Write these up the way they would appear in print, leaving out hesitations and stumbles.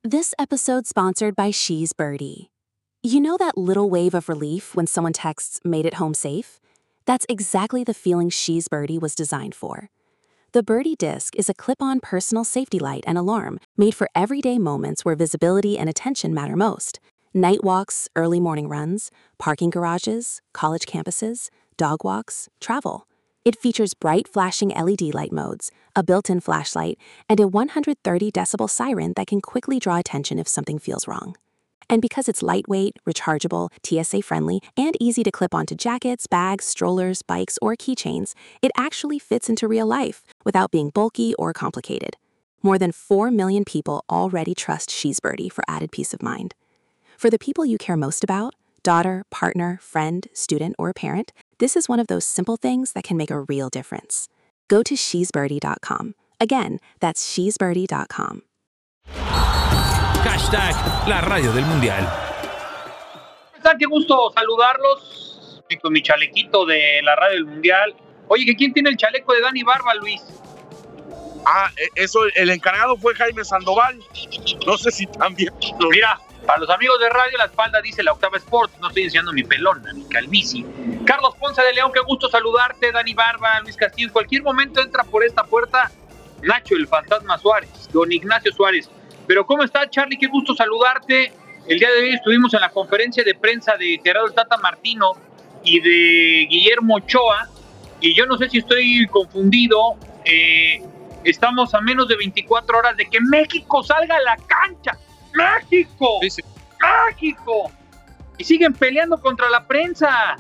This episode's sponsored by She's Birdie. You know that little wave of relief when someone texts, "made it home safe"? That's exactly the feeling She's Birdie was designed for. The Birdie Disc is a clip-on personal safety light and alarm made for everyday moments where visibility and attention matter most. Night walks, early morning runs, parking garages, college campuses, dog walks, travel. It features bright flashing LED light modes, a built-in flashlight, and a 130 decibel siren that can quickly draw attention if something feels wrong. And because it's lightweight, rechargeable, TSA-friendly, and easy to clip onto jackets, bags, strollers, bikes, or keychains, it actually fits into real life without being bulky or complicated. More than 4 million people already trust She's Birdie for added peace of mind. For the people you care most about, daughter, partner, friend, student, or parent, this is one of those simple things that can make a real difference. Go to shesbirdie.com. Again, that's shesbirdie.com. Hashtag la radio del mundial. Qué gusto saludarlos con mi chalequito de la radio del mundial. Oye, ¿que quién tiene el chaleco de Dani Barba, Luis? Eso, el encargado fue Jaime Sandoval. No sé si también. Mira, para los amigos de radio, la espalda dice la Octava Sports. No estoy enseñando mi pelón, mi calvicie. Carlos Ponce de León, qué gusto saludarte. Dani Barba, Luis Castillo. En cualquier momento entra por esta puerta Nacho, el fantasma Suárez, don Ignacio Suárez. Pero ¿cómo está, Charlie? Qué gusto saludarte. El día de hoy estuvimos en la conferencia de prensa de Gerardo el Tata Martino y de Guillermo Ochoa. Y yo no sé si estoy confundido. Estamos a menos de 24 horas de que México salga a la cancha. ¡México! Sí. ¡México! Y siguen peleando contra la prensa.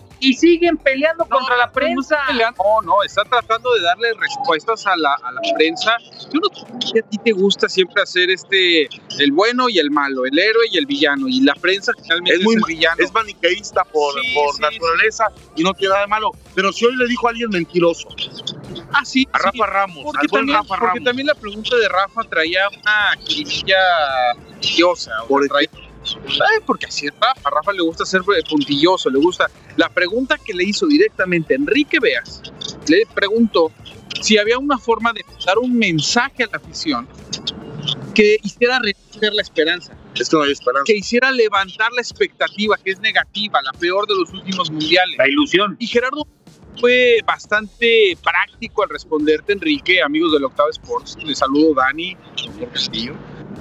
No, está tratando de darle respuestas a la prensa. Yo no sé si a ti te gusta siempre hacer el bueno y el malo, el héroe y el villano, y la prensa finalmente es el villano. Es maniqueísta por naturaleza y no tiene nada de malo. Pero si hoy le dijo a alguien mentiroso. Sí. A Rafa Ramos, porque también la pregunta de Rafa traía una jiribilla diosa. Porque así es Rafa. A Rafa le gusta ser puntilloso, le gusta. La pregunta que le hizo directamente Enrique Beas, le preguntó si había una forma de dar un mensaje a la afición que hiciera renacer la esperanza. Es que no hay esperanza. Que hiciera levantar la expectativa, que es negativa, la peor de los últimos mundiales. La ilusión. Y Gerardo fue bastante práctico al responderte, Enrique, amigos del Octava Sports. Les saludo, Dani, señor Castillo.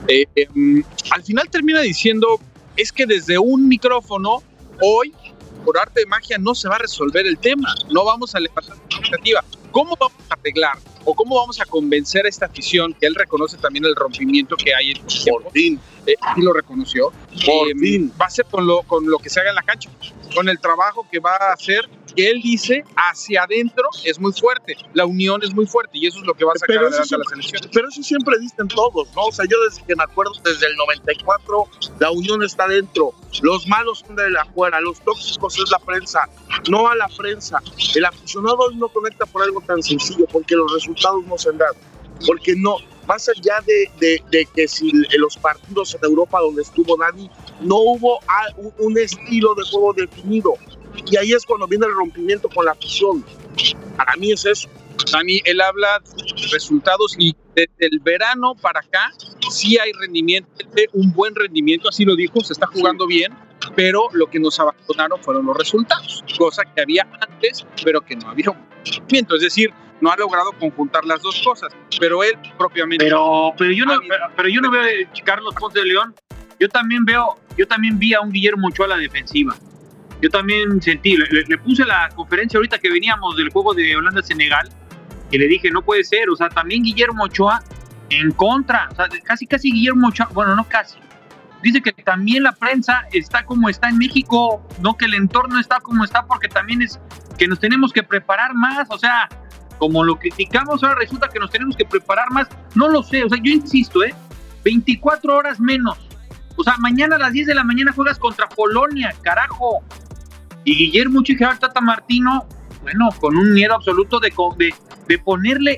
Al final termina diciendo, es que desde un micrófono, hoy, por arte de magia, no se va a resolver el tema. No vamos a levantar la expectativa. ¿Cómo vamos a arreglar o cómo vamos a convencer a esta afición, que él reconoce también el rompimiento que hay en los tiempos? Por fin. Y lo reconoció. Por fin. Va a ser con lo que se haga en la cancha, con el trabajo que va a hacer, que él dice hacia adentro es muy fuerte, la unión es muy fuerte y eso es lo que va a sacar adelante a la selección. Pero eso siempre dicen todos, ¿no? O sea, yo desde que me acuerdo, desde el 94, la unión está dentro, los malos son de afuera, los tóxicos es la prensa, no a la prensa. El aficionado hoy no conecta por algo tan sencillo, porque los resultados no se han dado, porque no, más allá de que si en los partidos en Europa donde estuvo Dani, no hubo un estilo de juego definido. Y ahí es cuando viene el rompimiento con la afición. Para mí es eso. Dani, él habla de resultados y desde el verano para acá sí hay rendimiento, un buen rendimiento, así lo dijo, se está jugando bien, pero lo que nos abandonaron fueron los resultados, cosa que había antes, pero que no había rendimiento, es decir, no ha logrado conjuntar las dos cosas, pero él propiamente... Pero yo no veo a Carlos Ponce de León, yo también vi a un Guillermo Ochoa a la defensiva. Yo también sentí, le puse la conferencia ahorita que veníamos del juego de Holanda-Senegal y le dije, no puede ser, o sea, también Guillermo Ochoa en contra, o sea, casi Guillermo Ochoa, bueno, no casi, dice que también la prensa está como está en México, no que el entorno está como está, porque también es que nos tenemos que preparar más, o sea, como lo criticamos, ahora resulta que nos tenemos que preparar más, no lo sé, o sea, yo insisto, 24 horas menos, o sea, mañana a las 10 de la mañana juegas contra Polonia, carajo. Y Guillermo Ochoa y Gerardo Tata Martino, bueno, con un miedo absoluto de ponerle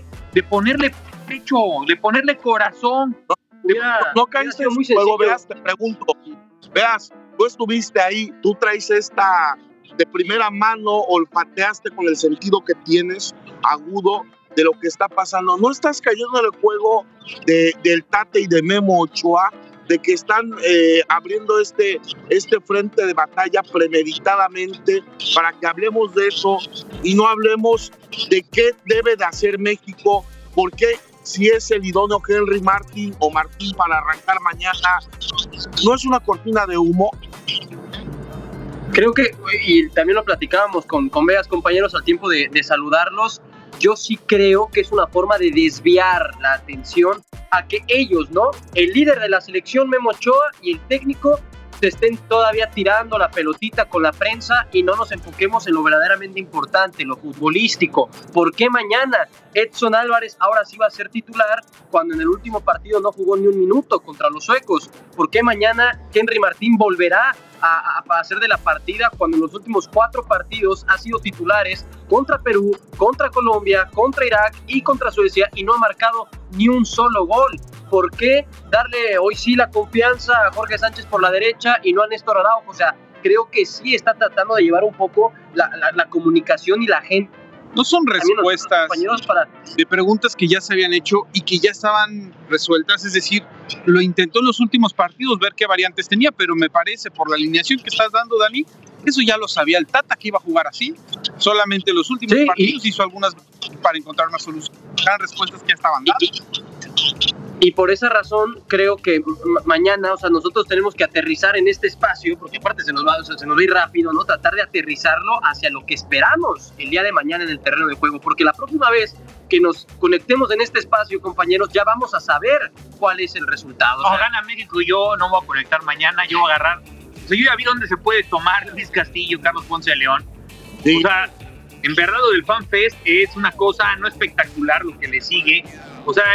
pecho, de ponerle corazón. No caíste en su juego, Veas, te pregunto. Veas, tú estuviste ahí, tú traes esta de primera mano, olfateaste con el sentido que tienes agudo de lo que está pasando. ¿No estás cayendo en el juego del Tate y de Memo Ochoa de que están abriendo este frente de batalla premeditadamente para que hablemos de eso y no hablemos de qué debe de hacer México, porque si es el idóneo Henry Martin o Martín para arrancar mañana, no es una cortina de humo. Creo que, y también lo platicábamos con varios compañeros al tiempo de saludarlos, yo sí creo que es una forma de desviar la atención a que ellos, ¿no? El líder de la selección, Memo Ochoa, y el técnico se estén todavía tirando la pelotita con la prensa y no nos enfoquemos en lo verdaderamente importante, lo futbolístico. ¿Por qué mañana Edson Álvarez ahora sí va a ser titular cuando en el último partido no jugó ni un minuto contra los suecos? ¿Por qué mañana Henry Martín volverá a hacer de la partida cuando en los últimos 4 partidos ha sido titulares contra Perú, contra Colombia, contra Irak y contra Suecia y no ha marcado ni un solo gol? ¿Por qué darle hoy sí la confianza a Jorge Sánchez por la derecha y no a Néstor Araujo? O sea, creo que sí está tratando de llevar un poco la comunicación y la gente. No son respuestas de preguntas que ya se habían hecho y que ya estaban resueltas, es decir, lo intentó en los últimos partidos ver qué variantes tenía, pero me parece, por la alineación que estás dando, Dani, eso ya lo sabía el Tata que iba a jugar así, solamente en los últimos partidos hizo algunas para encontrar una solución, eran respuestas que ya estaban dadas. Y por esa razón creo que mañana, o sea, nosotros tenemos que aterrizar en este espacio, porque aparte se nos va a ir rápido, ¿no? Tratar de aterrizarlo hacia lo que esperamos el día de mañana en el terreno de juego, porque la próxima vez que nos conectemos en este espacio, compañeros, ya vamos a saber cuál es el resultado. No, gana México y yo no voy a conectar mañana, yo voy a agarrar. O sea, yo ya vi dónde se puede tomar Luis Castillo, Carlos Ponce de León. Sí. O sea, en verdad lo del FanFest es una cosa no espectacular lo que le sigue. O sea,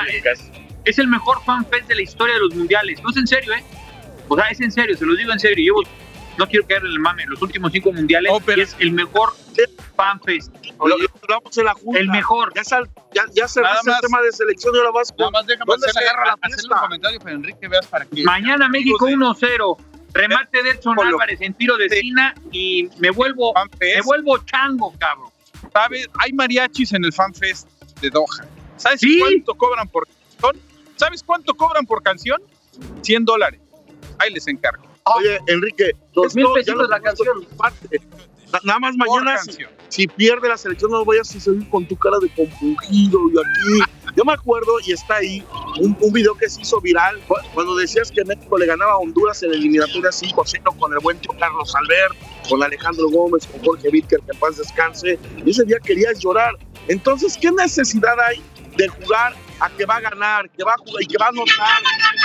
es el mejor FanFest de la historia de los mundiales. No es en serio, O sea, es en serio, se los digo en serio. No quiero caer en el mame. Los últimos 5 mundiales es el mejor FanFest. Lo hablamos en la junta. El mejor. Ya cerraste el tema de selección y ahora vas. Nada más déjame hacerle un comentario para Enrique, veas para que. Mañana México 1-0. Remate de Edson Álvarez en tiro de esquina y me vuelvo chango, cabrón. ¿Sabes? Hay mariachis en el FanFest de Doha. ¿Sabes cuánto cobran por canción? ¿Sabes cuánto cobran por canción? $100. Ahí les encargo. Oye, Enrique, 2,000 pesos la canción. Nada más mañana, si pierde la selección, no vayas a salir con tu cara de compungido y aquí. Yo me acuerdo, y está ahí, un video que se hizo viral cuando decías que México le ganaba a Honduras en la eliminatoria 5-0 con el buen tío Carlos Albert, con Alejandro Gómez, con Jorge Víctor, que en paz descanse. Y ese día querías llorar. Entonces, ¿qué necesidad hay de jugar a que va a ganar, que va a jugar y que va a anotar?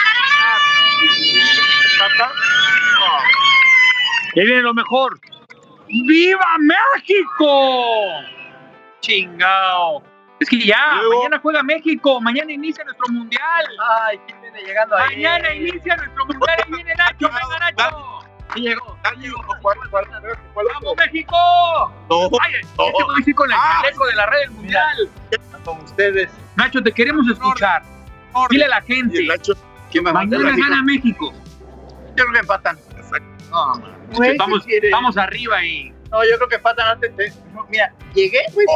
Y viene lo mejor. ¡Viva México! ¡Chingao! Es que ya, mañana juega México, mañana inicia nuestro mundial. Ay, ¿quién viene llegando ahí? Mañana inicia nuestro mundial, ahí viene Nacho, venga Nacho. Sí llegó. ¡Vamos México! No, Este voy a decir con el chaleco de la red del mundial. Con ustedes. Nacho, te queremos escuchar. Dile a la gente. Mañana gana México. Yo creo que empatan. No, vamos arriba y... No, yo creo que empatan antes. Mira, llegué, güey.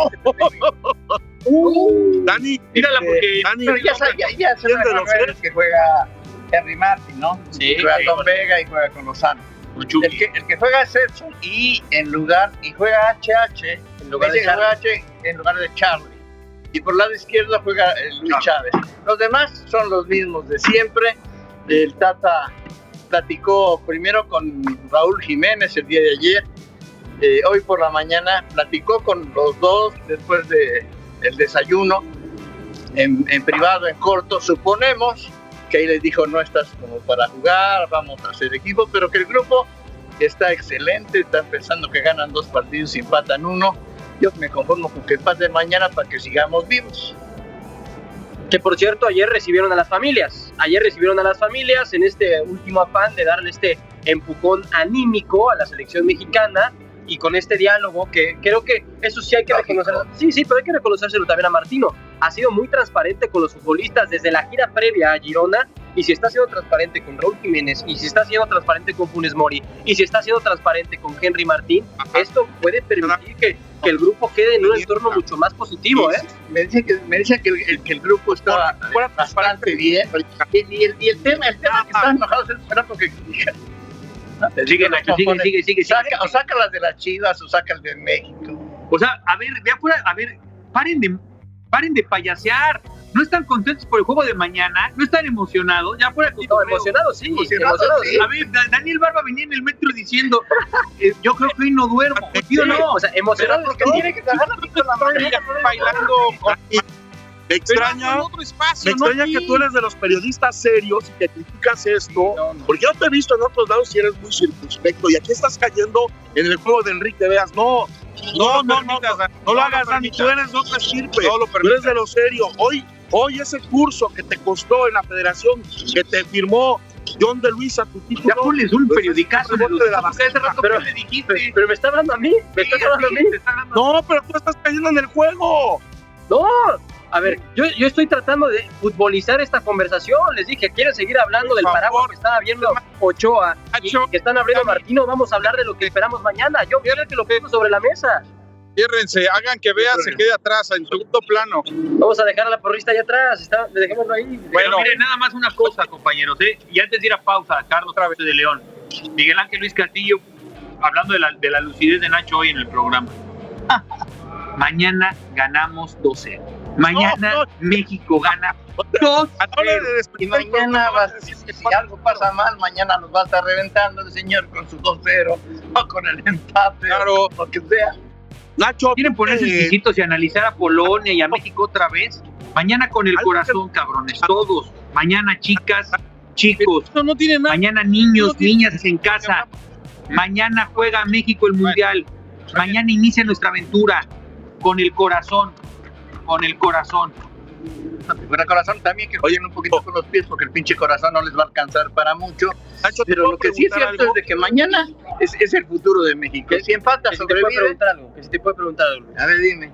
Dani, tírala porque... Dani, pero ya se ve que juega Henry Martin, ¿no? Sí. Juega con Vega y juega con Lozano. El que juega es Edson y juega HH en lugar de Charlie. Y por el lado izquierdo juega Luis Chávez. Los demás son los mismos de siempre. El Tata platicó primero con Raúl Jiménez el día de ayer. Hoy por la mañana platicó con los dos después del desayuno en privado, en corto. Suponemos que ahí les dijo: no estás como para jugar, vamos a hacer equipo, pero que el grupo está excelente. Están pensando que ganan 2 partidos y empatan 1. Yo me conformo con que empaten mañana para que sigamos vivos. Que por cierto, ayer recibieron a las familias en este último afán de darle este empujón anímico a la selección mexicana y con este diálogo que creo que eso sí hay que reconocerlo. Sí, pero hay que reconocérselo también a Martino. Ha sido muy transparente con los futbolistas desde la gira previa a Girona y si está siendo transparente con Raúl Jiménez, y si está siendo transparente con Funes Mori, y si está siendo transparente con Henry Martín, esto puede permitir que el grupo quede en un entorno mucho más positivo, ¿eh? Me dicen que el grupo está bastante bien. Y el tema que están enojados es porque... Sigue, Nacho, sigue. O saca las de las Chivas o saca el de México. O sea, a ver, de afuera, paren de payasear. No están contentos por el juego de mañana, no están emocionados. Ya fuera no, emocionados, sí. A ver, Daniel Barba venía en el metro diciendo, yo creo que hoy no duermo. ¿Sí o no? O sea, emocionados porque tiene que trabajar bailando Me extraña que tú eres de los periodistas serios y que criticas esto, porque yo te he visto en otros lados y eres muy circunspecto, y aquí estás cayendo en el juego de Enrique Veas. No lo hagas, Dani, tú eres de otra estirpe, tú eres de lo serio. Hoy ese curso que te costó en la federación, que te firmó John de Luisa, tu título. Ya ponles un periodicazo de la basura. Pero me dijiste. Pero me está hablando a mí. No, pero tú estás cayendo en el juego. No. A ver, yo estoy tratando de futbolizar esta conversación. Les dije, ¿quieren seguir hablando del paraguas que están abriendo Ochoa y que están abriendo Martino? Vamos a hablar de lo que esperamos mañana. Yo quiero que lo pongo sobre la mesa. Ciérrense, hagan que Veas se quede atrás, en segundo plano. Vamos a dejar a la porrista allá atrás, dejémoslo ahí. Bueno, miren, nada más una cosa, compañeros, y antes de ir a pausa, Carlos Traves de León, Miguel Ángel Luis Castillo, hablando de la lucidez de Nacho hoy en el programa. Mañana ganamos 2-0. Mañana México gana 2-0. Y mañana, si algo pasa mal, mañana nos va a estar reventando el señor con su 2-0 o con el empate, claro, o lo que sea. Nacho, ¿quieren ponerse exquisitos y analizar a Polonia y a México otra vez? Mañana con el corazón, cabrones, todos. Mañana, chicas, chicos. No tiene nada. Mañana, niños, niñas en casa. Mañana juega México el Mundial. Mañana inicia nuestra aventura con el corazón. Con el corazón. Con el corazón también, que jueguen un poquito con los pies, porque el pinche corazón no les va a alcanzar para mucho. Nacho, pero lo que sí es cierto es de que mañana es el futuro de México. Si empata, sobrevive. Si te puedo preguntar algo. A ver, dime.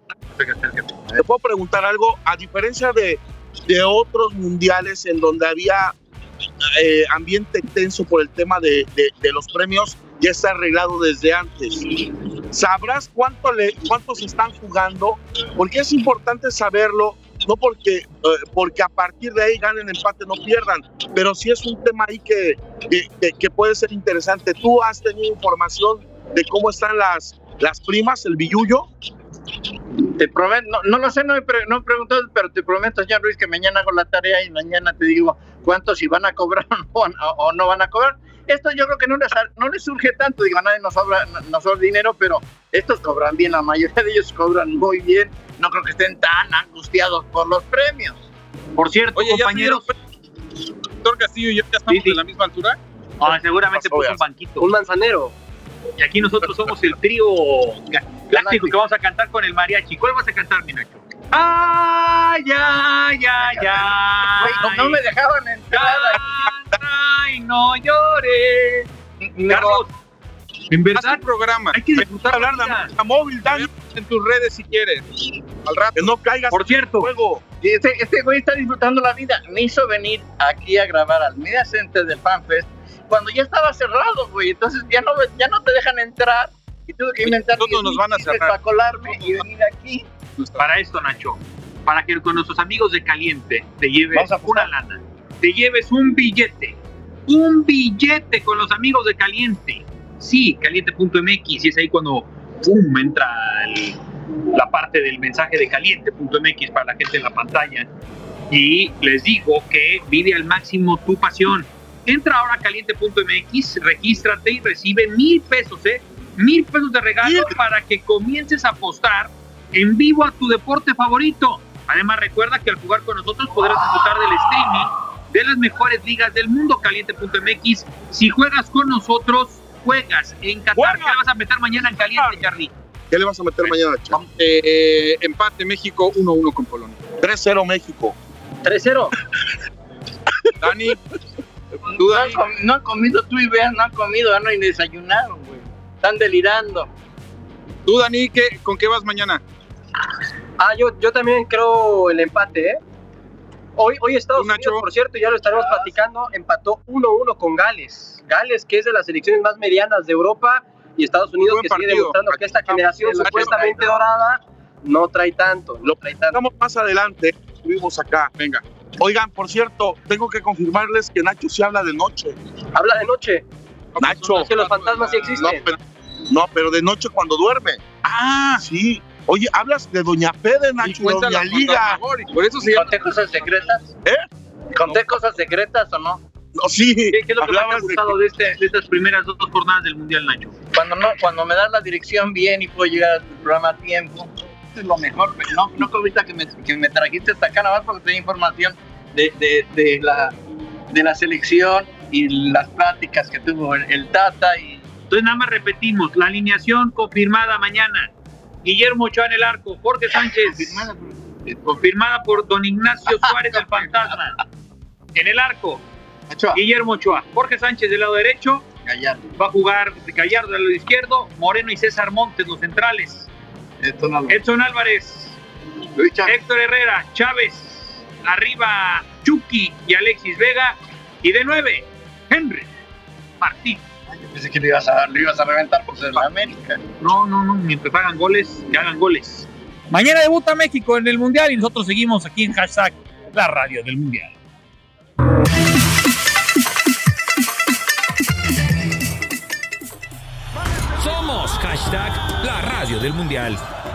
Te puedo preguntar algo. A diferencia de otros mundiales en donde había ambiente tenso por el tema de los premios, ya está arreglado desde antes. ¿Sabrás cuántos están jugando? Porque es importante saberlo, no porque a partir de ahí ganen, empate, no pierdan, pero sí es un tema ahí que puede ser interesante. ¿Tú has tenido información de cómo están las primas, el billullo? Te prometo, no lo sé, no he preguntado, pero te prometo, señor Ruiz, que mañana hago la tarea y mañana te digo cuántos, si van a cobrar o no van a cobrar. Esto yo creo que no les surge tanto, digo, a nadie nos sobra dinero, pero estos cobran bien, la mayoría de ellos cobran muy bien, no creo que estén tan angustiados por los premios. Por cierto, oye, compañeros, doctor Castillo y yo ya estamos de la misma altura. Seguramente puso un banquito. Un manzanero. Y aquí nosotros somos el trío galáctico que vamos a cantar con el mariachi. ¿Cuál vas a cantar, mi Nacho? ¡Ay, ay, ay, ay! No me dejaban entrar. ¡Ay, no llores! Carlos, en verdad, programa. Hay que disfrutar hablar de la móvil, Dani, en tus redes si quieres. Al rato. Que no caigas. Por cierto, juego. Este güey está disfrutando la vida. Me hizo venir aquí a grabar al Media Center del FanFest cuando ya estaba cerrado, güey. Entonces ya no te dejan entrar. Y tuve que inventar nos van a cerrar para colarme y venir aquí. Para esto, Nacho, para que con nuestros amigos de Caliente te lleves una lana, te lleves un billete con los amigos de Caliente. Sí, caliente.mx, y es ahí cuando entra la parte del mensaje de caliente.mx para la gente en la pantalla. Y les digo que vive al máximo tu pasión. Entra ahora a caliente.mx, regístrate y recibe 1,000 pesos, 1,000 pesos de regalo para que comiences a apostar en vivo a tu deporte favorito. Además, recuerda que al jugar con nosotros podrás disfrutar del streaming de las mejores ligas del mundo. Caliente.mx. Si juegas con nosotros, juegas en Qatar. ¿Qué le vas a meter mañana en Caliente, Charly? ¿Qué le vas a meter mañana, Charly? Empate México 1-1 con Polonia. 3-0 México. 3-0. Dani. No han comido, tú y Vean, no han comido, no, y desayunaron, güey. Están delirando. Tú, Dani, ¿con qué vas mañana? Yo también creo el empate, Hoy Estados Unidos, por cierto, ya lo estaremos platicando, empató 1-1 con Gales. Gales, que es de las selecciones más medianas de Europa, y Estados Unidos, que sigue demostrando que esta generación supuestamente dorada no trae tanto. Lo platicamos más adelante, estuvimos acá. Venga. Oigan, por cierto, tengo que confirmarles que Nacho sí habla de noche. ¿Habla de noche? Nacho. Es que los fantasmas sí existen. No, pero de noche cuando duerme. Ah, sí. Oye, hablas de Doña Fede, Nacho, y Doña Liga. Por eso sí. ¿Conté cosas secretas? ¿Conté cosas secretas o no? No, sí. ¿Qué es lo que más te ha gustado de estas primeras 2 jornadas del Mundial, Nacho? Cuando me das la dirección bien y puedo llegar al programa a tiempo, eso es lo mejor. No que ahorita que me trajiste hasta acá, nada más porque tenía información de la selección y las pláticas que tuvo el Tata. Entonces nada más repetimos, la alineación confirmada mañana. Guillermo Ochoa en el arco, Jorge Sánchez, confirmada por don Ignacio Suárez, el fantasma. En el arco, Guillermo Ochoa, Jorge Sánchez del lado derecho, Gallardo. Va a jugar Gallardo del lado izquierdo, Moreno y César Montes los centrales, Edson Álvarez, Héctor Herrera, Chávez, arriba Chucky y Alexis Vega, y de 9, Henry Martín. Yo pensé que lo ibas a reventar por ser la América. No, mientras hagan goles, que hagan goles. Mañana debuta México en el Mundial y nosotros seguimos aquí en hashtag La Radio del Mundial. Somos hashtag La Radio del Mundial.